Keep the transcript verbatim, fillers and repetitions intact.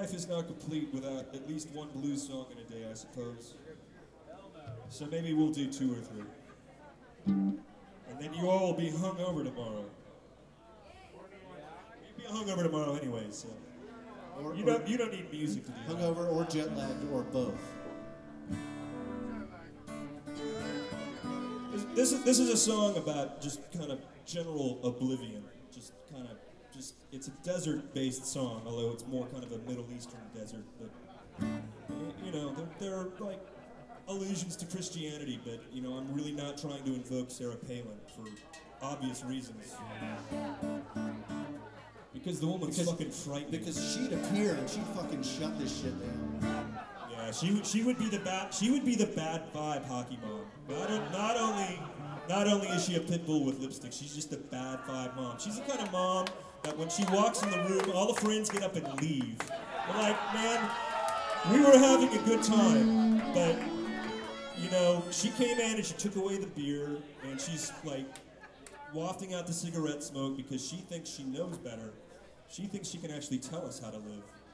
life is not complete without at least one blues song in a day, I suppose. So maybe we'll do two or three. And then you all will be hung over tomorrow. You'll be hung over tomorrow anyway, so. Or, You or don't, you don't need music to do that. hungover or jet lagged or both. This, this is this is a song about just kind of general oblivion. Just kind of just it's a desert-based song, although it's more kind of a Middle Eastern desert. But you know, there, there are like allusions to Christianity, but you know, I'm really not trying to invoke Sarah Palin for obvious reasons. Because the woman's Because- fucking frightening. Because she'd appear and she'd fucking shut this shit down. Yeah, she would she would be the bad she would be the bad vibe hockey mom. Not, o- not only not only is she a pit bull with lipstick, she's just a bad vibe mom. She's the kind of mom that when she walks in the room, all the friends get up and leave. They're like, man, we were having a good time, but you know, she came in and she took away the beer, and she's like wafting out the cigarette smoke because she thinks she knows better. She thinks she can actually tell us how to live.